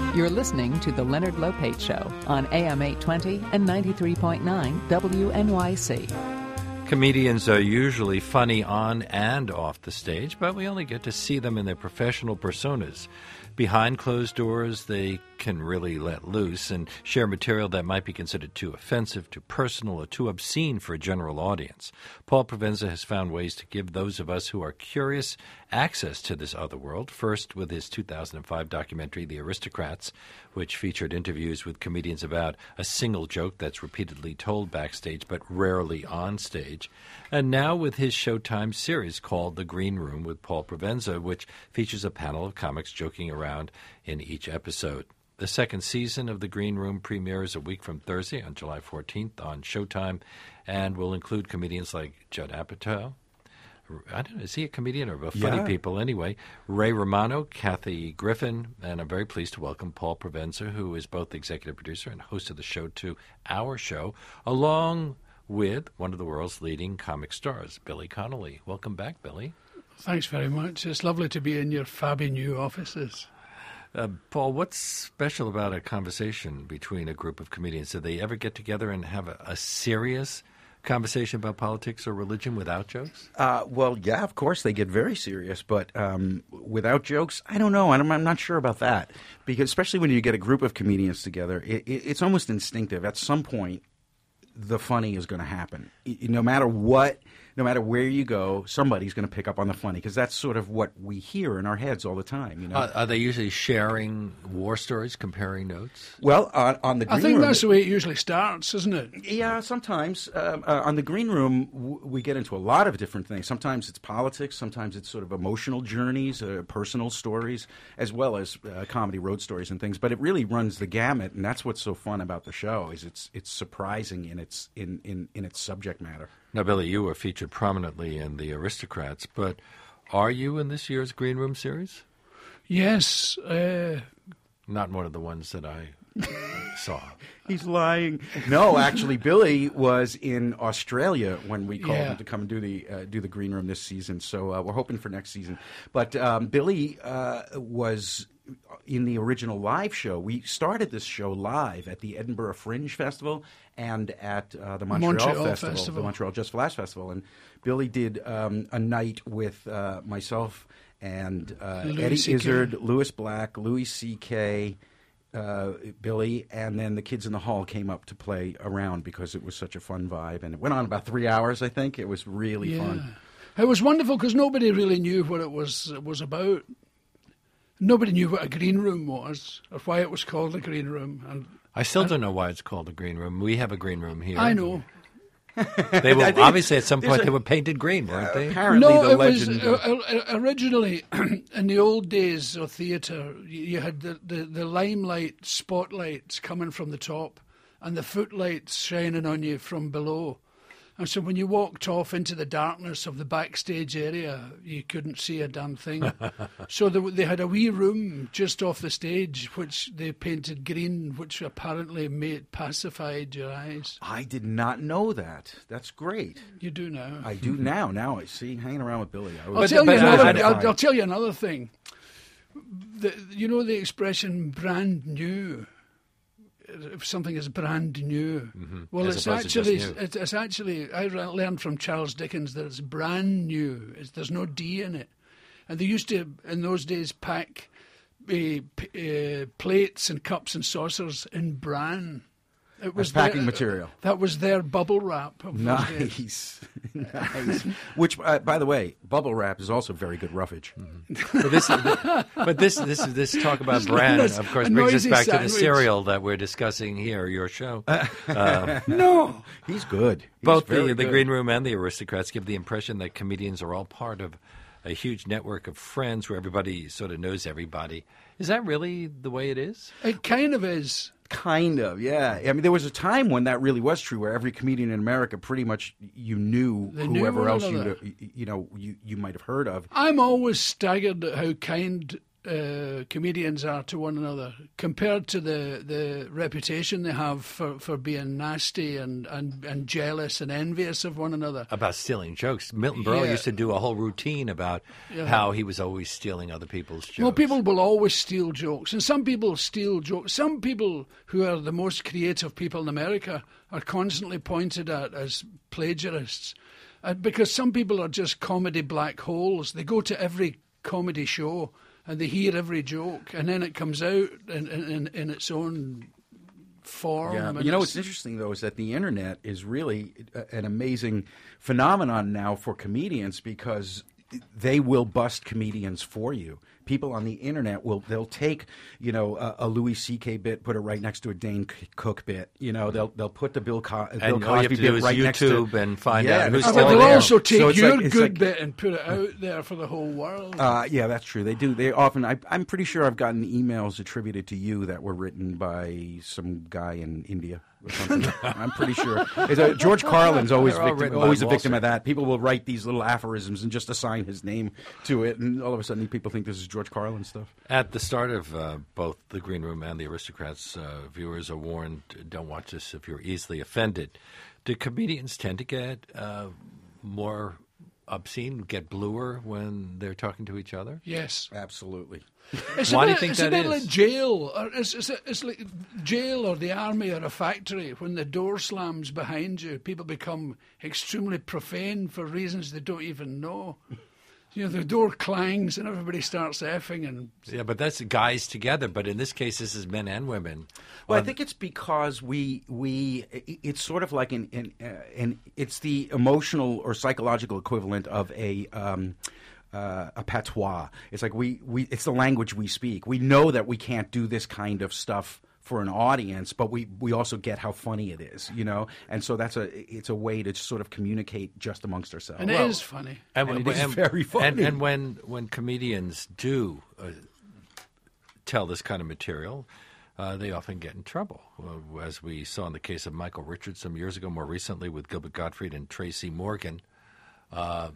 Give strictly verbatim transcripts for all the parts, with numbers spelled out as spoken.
You're listening to The Leonard Lopate Show on A M eight twenty and ninety-three point nine W N Y C. Comedians are usually funny on and off the stage, but we only get to see them in their professional personas. Behind closed doors, they can really let loose and share material that might be considered too offensive, too personal, or too obscene for a general audience. Paul Provenza has found ways to give those of us who are curious access to this other world, first with his two thousand five documentary, The Aristocrats, which featured interviews with comedians about a single joke that's repeatedly told backstage but rarely on stage, and now with his Showtime series called The Green Room with Paul Provenza, which features a panel of comics joking around in each episode. The second season of The Green Room premieres a week from Thursday on July fourteenth on Showtime and will include comedians like Judd Apatow. I don't know, is he a comedian or a funny Yeah. people anyway? Ray Romano, Kathy Griffin, and I'm very pleased to welcome Paul Provenza, who is both the executive producer and host of the show, to our show, along with one of the world's leading comic stars, Billy Connolly. Welcome back, Billy. Thanks very much. It's lovely to be in your fabby new offices. Uh, Paul, what's special about a conversation between a group of comedians? Do they ever get together and have a, a serious conversation about politics or religion without jokes? Uh, well, yeah, of course they get very serious, but um, without jokes, I don't know. I don't, I'm not sure about that, because especially when you get a group of comedians together, it, it, it's almost instinctive. At some point, the funny is going to happen. No matter what, no matter where you go, somebody's going to pick up on the funny, because that's sort of what we hear in our heads all the time. You know, Uh, are they usually sharing war stories, comparing notes? well, on, on the green I think room, that's the way it usually starts, isn't it? yeah, sometimes um, uh, on the green room w- we get into a lot of different things. Sometimes it's politics, sometimes it's sort of emotional journeys, uh, personal stories, as well as uh, comedy road stories and things. But it really runs the gamut, and that's what's so fun about the show. Is it's it's surprising in its in, in, in its subject matter. Now, Billy, you were featured prominently in The Aristocrats, but are you in this year's Green Room series? Yes. Uh, Not one of the ones that I saw. He's lying. No, actually, Billy was in Australia when we called Yeah. him to come and do the uh, do the green room this season. So uh, we're hoping for next season. But um, Billy uh, was in the original live show. We started this show live at the Edinburgh Fringe Festival and at uh, the Montreal, Montreal Festival, Festival. the Montreal Just for Laughs Festival. And Billy did um, a night with uh, myself and uh, Louis Eddie C K. Izzard, Louis Black, Louis C K, uh, Billy, and then the kids in the hall came up to play around because it was such a fun vibe. And it went on about three hours, I think. It was really yeah. fun. It was wonderful because nobody really knew what it was it was about. Nobody knew what a green room was or why it was called a green room. And I still don't know why it's called a green room. We have a green room here. I know. They were I think obviously at some there's point a- they were painted green, weren't they? Apparently, no, the it was legend. uh, uh, originally in the old days of theatre. You, you had the, the, the limelight spotlights coming from the top, and the footlights shining on you from below. And so when you walked off into the darkness of the backstage area, you couldn't see a damn thing. So the, they had a wee room just off the stage, which they painted green, which apparently made pacified your eyes. I did not know that. That's great. You do now. I do now. Now I see. Hanging around with Billy. I I'll was, tell, but you I- another, I- I'll, I'll tell you another thing. The, you know the expression "brand new." If something is brand new, Mm-hmm. well, As it's opposed to just actually new. it's, it's actually I re- learned from Charles Dickens that it's brand new. It's, there's no D in it, and they used to in those days pack uh, p- uh, plates and cups and saucers in bran. It was As packing their- material. That was their bubble wrap. Of those days. Nice, nice. Which, uh, by the way, bubble wrap is also very good roughage. But this, but this, this, this talk about brand, That's of course, a brings us noisy back to the sandwich. cereal that we're discussing here, your show. Uh, No, he's good. He's Both very the, the good. Green Room and the Aristocrats give the impression that comedians are all part of a huge network of friends where everybody sort of knows everybody. Is that really the way it is? It kind of is. Kind of, yeah. I mean, there was a time when that really was true, where every comedian in America pretty much you knew They knew whoever one else another. you you know you, you might have heard of. I'm always staggered at how kind uh, comedians are to one another compared to the, the reputation they have for, for being nasty and, and, and jealous and envious of one another. About stealing jokes. Milton Berle Yeah. used to do a whole routine about Yeah. how he was always stealing other people's jokes. Well, people will always steal jokes, and some people steal jokes. Some people who are the most creative people in America are constantly pointed at as plagiarists, uh, because some people are just comedy black holes. They go to every comedy show and they hear every joke, and then it comes out in, in, in its own form. Yeah, and but you know it's- what's interesting though is that the internet is really a- an amazing phenomenon now for comedians because they will bust comedians for you. People on the internet will they'll take you know a, a Louis C K bit, put it right next to a Dane C- Cook bit. You know they'll they'll put the Bill, Co- Bill all you Cosby have to bit do is right next to YouTube and find yeah, out who's Uh, it's but all they'll there. also take So it's your like- it's good like- bit and put it out there for the whole world. Uh, yeah, that's true. They do. They often. I, I'm pretty sure I've gotten emails attributed to you that were written by some guy in India or something. I'm pretty sure. It's a, George Carlin's always They're all victim, written by always a Wall victim Street. of that. People will write these little aphorisms and just assign his name to it, and all of a sudden people think this is George Carlin stuff. At the start of uh, both the Green Room and the Aristocrats, uh, viewers are warned, don't watch this if you're easily offended. Do comedians tend to get uh, more obscene, get bluer when they're talking to each other? Yes. Absolutely. It's Why a do bit, you think it's that a bit is? like jail. Or it's, it's, it's like jail or the army or a factory. When the door slams behind you, people become extremely profane for reasons they don't even know. You know, the door clangs and everybody starts effing and Yeah, but that's guys together. But in this case, this is men and women. Well, I Uh, think it's because we we it's sort of like an an, uh, an it's the emotional or psychological equivalent of a. Um, Uh, a patois. It's like we, we it's the language we speak. We know that we can't do this kind of stuff for an audience, but we, we also get how funny it is, you know. And so that's a it's a way to sort of communicate just amongst ourselves. and Well, it is funny. And, And when- it is very funny. And, and when when comedians do uh, tell this kind of material, uh, they often get in trouble, uh, as we saw in the case of Michael Richards some years ago. More recently, with Gilbert Gottfried and Tracy Morgan. Uh,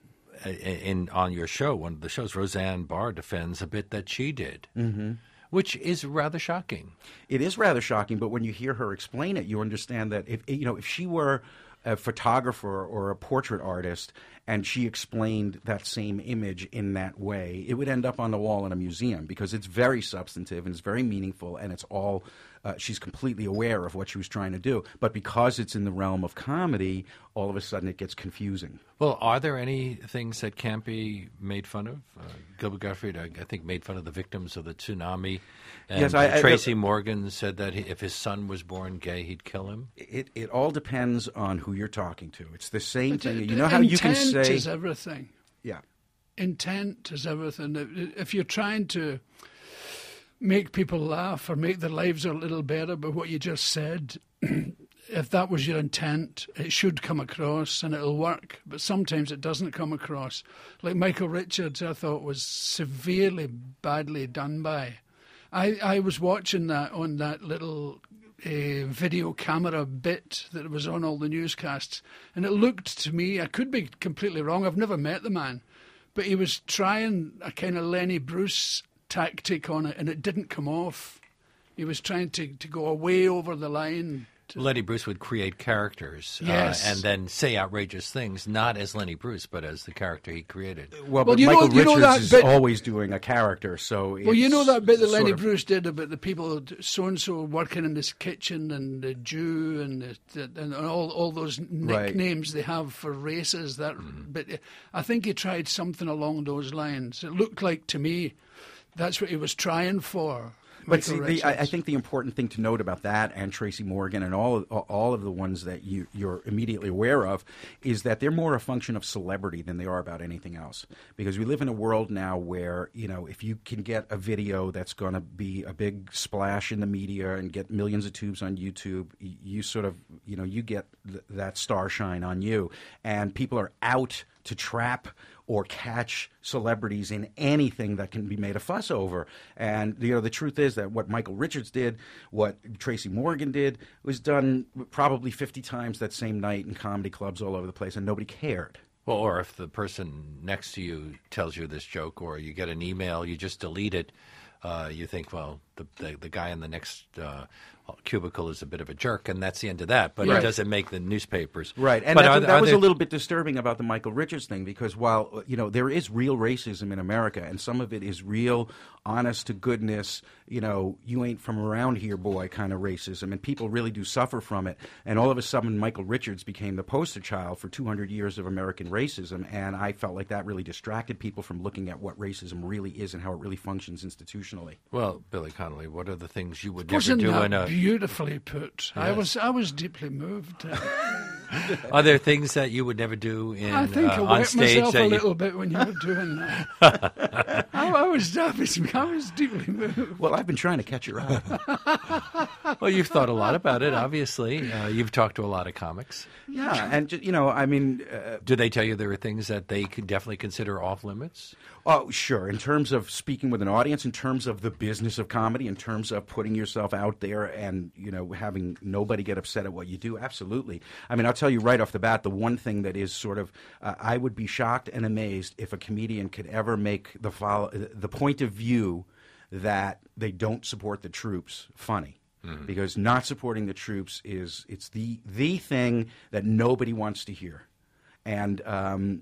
in on your show, one of the shows, Roseanne Barr defends a bit that she did, mm-hmm. which is rather shocking. It is rather shocking, but when you hear her explain it, you understand that if you know if she were a photographer or a portrait artist and she explained that same image in that way, it would end up on the wall in a museum because it's very substantive and it's very meaningful and it's all uh, she's completely aware of what she was trying to do. But because it's in the realm of comedy, all of a sudden it gets confusing. Well, are there any things that can't be made fun of? Uh, Gilbert Gottfried, I, I think, made fun of the victims of the tsunami. And Yes, I- I- Tracy Morgan said that he, if his son was born gay, he'd kill him. It it all depends on who you're talking to. It's the same thing. But You know how you can intent say is everything. yeah. Intent is everything. If you're trying to make people laugh or make their lives a little better by what you just said, if that was your intent, it should come across and it'll work. But sometimes it doesn't come across. Like Michael Richards, I thought was severely badly done by. I, I was watching that on that little uh, video camera bit that was on all the newscasts, and it looked to me, I could be completely wrong, I've never met the man, but he was trying a kind of Lenny Bruce tactic on it, and it didn't come off. He was trying to, to go way over the line. To, Lenny Bruce would create characters Yes. uh, and then say outrageous things, not as Lenny Bruce, but as the character he created. Well, Well, but you know- Michael you know Richards that is bit- always doing a character, so well, you know that bit that Lenny sort of- Bruce did about the people so-and-so working in this kitchen and the Jew and the, the, and all all those nicknames they have for races. That, but I think he tried something along those lines. It looked like to me that's what he was trying for. But Michael see, the, I, I Richards. think the important thing to note about that and Tracy Morgan and all of, all of the ones that you, you're immediately aware of is that they're more a function of celebrity than they are about anything else. Because we live in a world now where, you know, if you can get a video that's going to be a big splash in the media and get millions of tubes on YouTube, you, you sort of, you know, you get th- that star shine on you. And people are out to trap or catch celebrities in anything that can be made a fuss over. And you know, the truth is that what Michael Richards did, what Tracy Morgan did, was done probably fifty times that same night in comedy clubs all over the place, and nobody cared. Well, or if the person next to you tells you this joke, or you get an email, you just delete it. Uh, you think, well, the, the the guy in the next uh, cubicle is a bit of a jerk, and that's the end of that. But Right. it doesn't make the newspapers. Right, and but that's, are, that are was there, a little bit disturbing about the Michael Richards thing, because while, you know, there is real racism in America, and some of it is real, honest to goodness, you know, you ain't from around here, boy, kind of racism, and people really do suffer from it. And all of a sudden, Michael Richards became the poster child for two hundred years of American racism, and I felt like that really distracted people from looking at what racism really is and how it really functions institutionally. Well, Billy Connolly, what are the things you would never Wasn't do that in a? beautifully put? I Yes. was I was deeply moved. Are there things that you would never do in I think uh, I on wet stage myself that a you? little bit when you were doing that. I, I was I was I was deeply moved. Well, I've been trying to catch your eye. Well, you've thought a lot about it. Obviously, uh, you've talked to a lot of comics. Yeah, and, ju- you know, I mean... Uh, Do they tell you there are things that they could definitely consider off limits? Oh, sure. In terms of speaking with an audience, in terms of the business of comedy, in terms of putting yourself out there and, you know, having nobody get upset at what you do, absolutely. I mean, I'll tell you right off the bat, the one thing that is sort of, uh, I would be shocked and amazed if a comedian could ever make the follow, the point of view that they don't support the troops funny. Mm-hmm. Because not supporting the troops is, it's the, the thing that nobody wants to hear. And, um...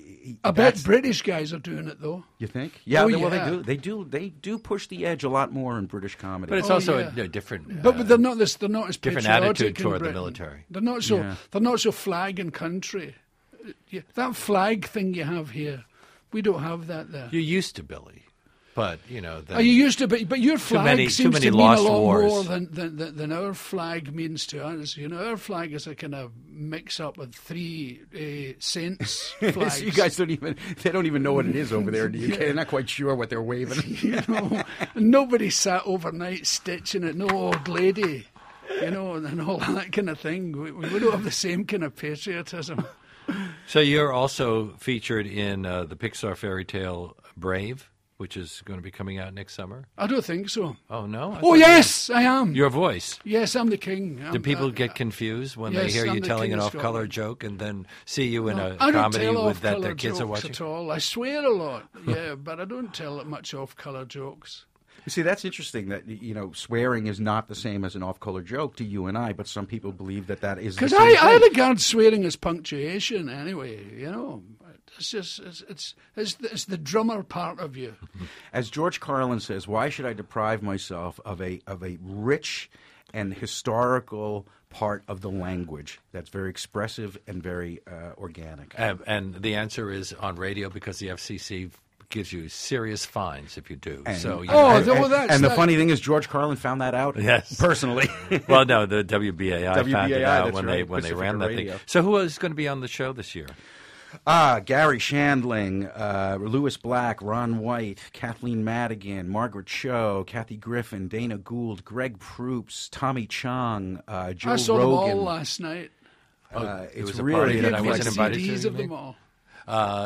I bet British guys are doing it though. You think? Yeah, Oh, they, well, yeah. they do. They do. They do push the edge a lot more in British comedy. But it's Oh, also yeah. a, a different. But, uh, but they're not this. They're not as different patriotic attitude in toward the Britain. military. They're not so. Yeah. They're not so flag and country. Yeah, that flag thing you have here, we don't have that there. You used to, Billy, but you know. Then, Are you used to, but, but your flag many- too seems many to mean a lost lot wars. more than, than, than, than our flag means to us. You know, our flag is a kind of mix up of three uh, saints flags. you guys don't even. They don't even know what it is over there in the U K. They're not quite sure what they're waving. You know, nobody sat overnight stitching it. No old lady, you know, and all that kind of thing. We, we don't have the same kind of patriotism. So you're also featured in uh, the Pixar fairy tale Brave, which is going to be coming out next summer. I don't think so. Oh no! I Oh thought yes, I am. you- your voice. Yes, I'm the king. Do I'm- people uh, get confused when yes, they hear I'm you the telling king an of off-color Scotland. joke and then see you in a I don't comedy tell with that off-colour their kids are jokes watching? at all. I swear a lot, yeah, but I don't tell much off-colour jokes. You see, that's interesting. That you know, swearing is not the same as an off-color joke to you and I, but some people believe that that is the Because same I, I thing. regard swearing as punctuation anyway, you know. It's just, it's, it's, it's, the, it's the drummer part of you. As George Carlin says, why should I deprive myself of a of a rich and historical part of the language that's very expressive and very uh, organic? And, and the answer is on radio because the F C C gives you serious fines if you do. And, so you Oh, and, well, and- that's- and the that- funny thing is, George Carlin found that out. Yes. personally. well, no, the W B A I found it W B A I, out that's when they right, when they Pacifica ran that Radio. thing. So who is going to be on the show this year? Ah, Gary Shandling, uh, Lewis Black, Ron White, Kathleen Madigan, Margaret Cho, Kathy Griffin, Dana Gould, Greg Proops, Tommy Chong, uh, Joe I saw Rogan. them all last night. Uh, Oh, it it's was a really party that an I Big wasn't eclectic- invited to, C Ds you of them mean? all. Uh,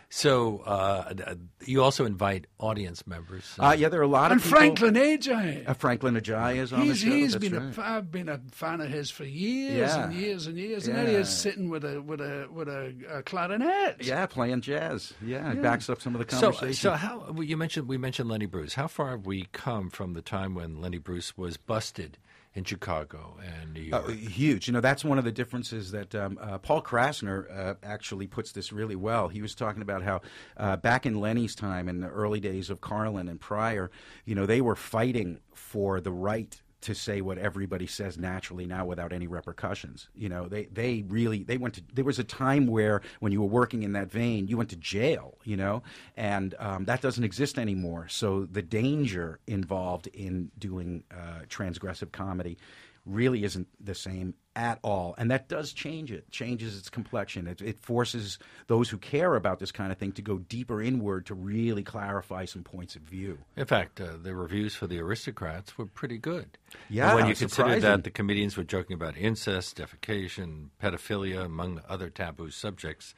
so uh, you also invite audience members. Uh, yeah, there are a lot And of people. Franklin Ajayi. Uh, Franklin Ajayi is on He's, the show. he's that's been right. a, I've been a fan of his for years Yeah. and years and years. And there he Yeah. is sitting with a with a with a, a clarinet. Yeah, playing jazz. Yeah, it Yeah. backs up some of the So, conversation. so how well, you mentioned we mentioned Lenny Bruce. How far have we come from the time when Lenny Bruce was busted in Chicago and New York? Uh, huge. You know, that's one of the differences that um, uh, Paul Krasner uh, actually puts this really well. He was talking about how uh, back in Lenny's time, in the early days of Carlin and Pryor, you know, they were fighting for the right to say what everybody says naturally now without any repercussions. You know, they, they really, they went to, there was a time where when you were working in that vein, you went to jail, you know, and um, that doesn't exist anymore. So the danger involved in doing uh, transgressive comedy really isn't the same at all. And that does change it, changes its complexion. It, it forces those who care about this kind of thing to go deeper inward to really clarify some points of view. In fact, uh, the reviews for the Aristocrats were pretty good. Yeah, And when you consider surprising. that the comedians were joking about incest, defecation, pedophilia, among other taboo subjects.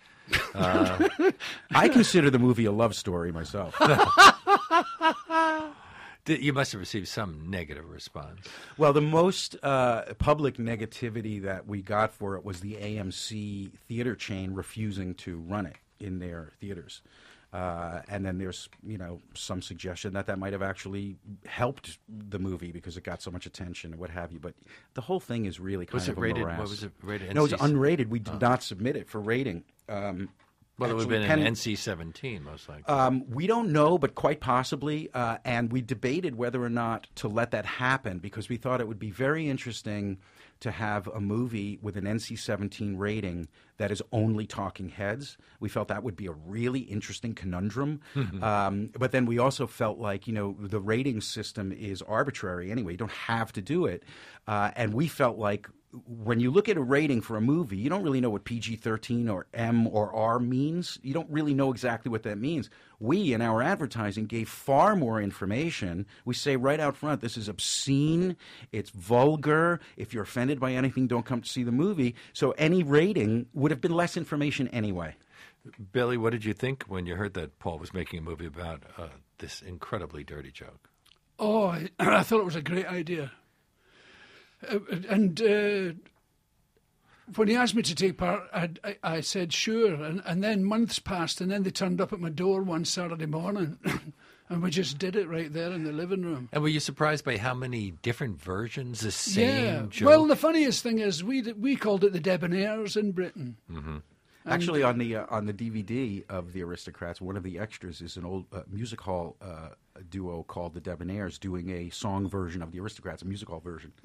I consider the movie a love story myself. Th- You must have received some negative response. Well, the most uh, public negativity that we got for it was the A M C theater chain refusing to run it in their theaters. Uh, and then there's, you know, some suggestion that that might have actually helped the movie because it got so much attention and what have you. But the whole thing is really kind Was of it a rated? morass. What was it rated? No, it's N C? unrated. We did not submit it for rating. Um, Well, it would have actually, been Penn- an N C seventeen, most likely. Um, we don't know, but quite possibly. Uh, and we debated whether or not to let that happen because we thought it would be very interesting to have a movie with an N C seventeen rating that is only talking heads. We felt that would be a really interesting conundrum. um, but then we also felt like, you know, the rating system is arbitrary anyway. You don't have to do it. Uh, and we felt like when you look at a rating for a movie, you don't really know what P G thirteen or M or R means. You don't really know exactly what that means. We, in our advertising, gave far more information. We say right out front, this is obscene, it's vulgar. If you're offended by anything, don't come to see the movie. So any rating would have been less information anyway. Billy, what did you think when you heard that Paul was making a movie about uh, this incredibly dirty joke? Oh, I, I thought it was a great idea. Uh, and uh, when he asked me to take part, I, I, I said sure. And, and then months passed, and then they turned up at my door one Saturday morning, and we just did it right there in the living room. And were you surprised by how many different versions, the same Yeah. joke? Well, the funniest thing is we we called it the Debonaires in Britain. Mm-hmm. Actually, on the uh, on the D V D of the Aristocrats, one of the extras is an old uh, music hall uh, duo called the Debonaires doing a song version of the Aristocrats, a music hall version.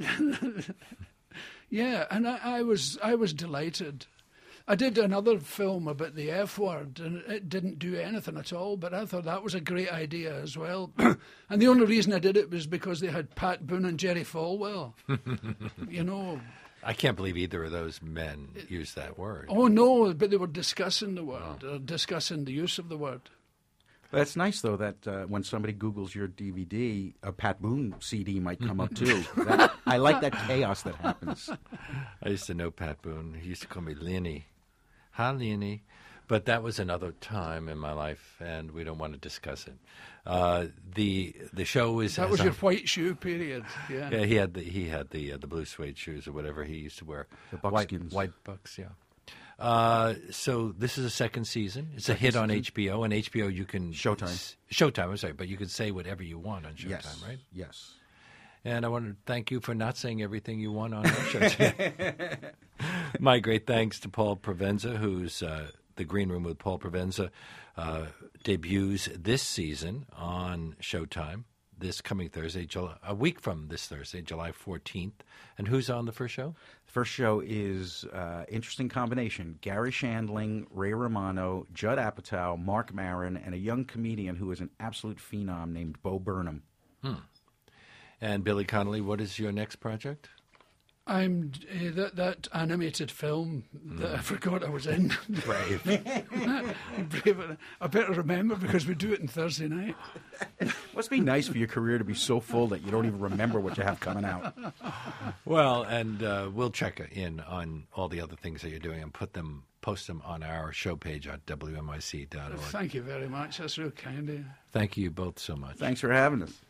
Yeah, and I, I was I was delighted. I did another film about the F word, and it didn't do anything at all, but I thought that was a great idea as well. And the only reason I did it was because they had Pat Boone and Jerry Falwell. You know. I can't believe either of those men used that word. Oh, no, but they were discussing the word, oh. or discussing the use of the word. That's nice, though, that uh, when somebody Googles your D V D, a Pat Boone C D might come up, too. That, I like that chaos that happens. I used to know Pat Boone. He used to call me Lenny. Hi, Lenny. But that was another time in my life, and we don't want to discuss it. Uh, the the show is that was your white shoe period. Yeah, yeah. He had the he had the uh, the blue suede shoes or whatever he used to wear. The buckskins, white, white bucks. Yeah. Uh, so this is a second season. It's second a hit on season. H B O, and H B O you can Showtime. S- Showtime. I'm sorry, but you can say whatever you want on Showtime, yes. right? Yes. And I want to thank you for not saying everything you want on our show today. My great thanks to Paul Provenza, who's uh, The Green Room with Paul Provenza uh, debuts this season on Showtime this coming Thursday, July, a week from this Thursday, July fourteenth. And who's on the first show? The first show is uh, interesting combination. Gary Shandling, Ray Romano, Judd Apatow, Mark Maron, and a young comedian who is an absolute phenom named Bo Burnham. Hmm. And Billy Connolly, what is your next project? I'm uh, that that animated film that mm. I forgot I was in. Brave. Brave. I better remember because we do it on Thursday night. Must be nice for your career to be so full that you don't even remember what you have coming out. Well, and uh, we'll check in on all the other things that you're doing and put them, post them on our show page at W M I C dot org. Thank you very much. That's real kind of you. Thank you both so much. Thanks for having us.